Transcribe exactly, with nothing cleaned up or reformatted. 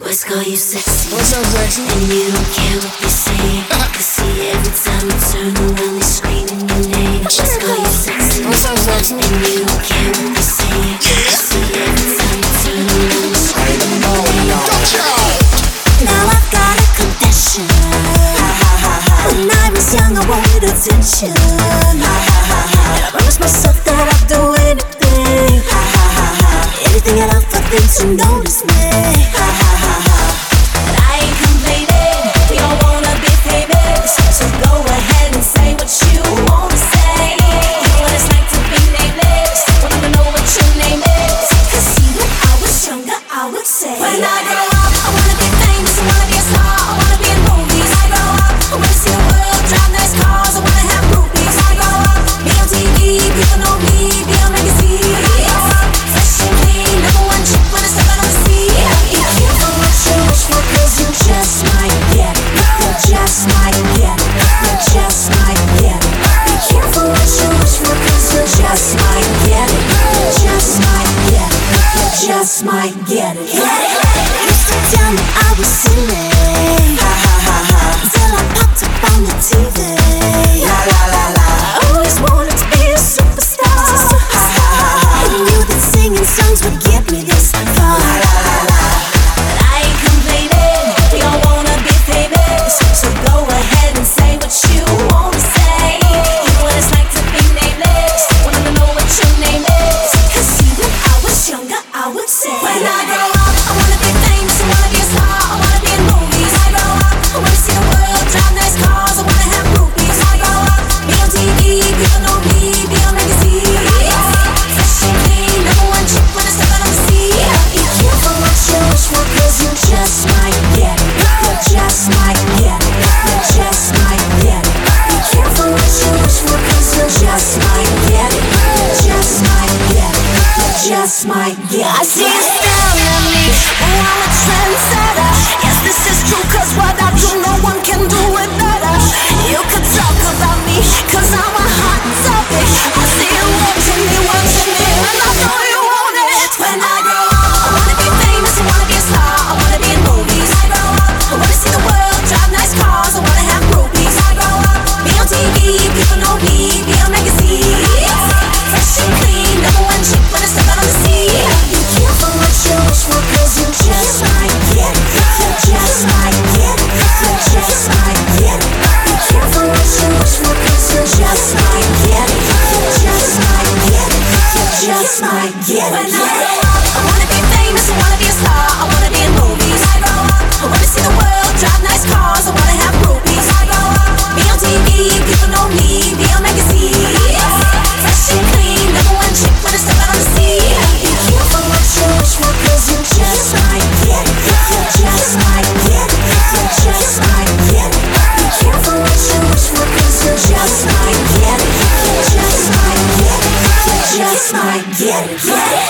Boys call you sexy. What's up, sexy? And you don't care what they say. Cause see, every time you turn around, they screaming your name. Boys call you sexy. What's up, sexy? And you don't care what they say. Cause see, every time you turn around, they screaming your name. Now I've got a confession. When I was young, I wanted attention.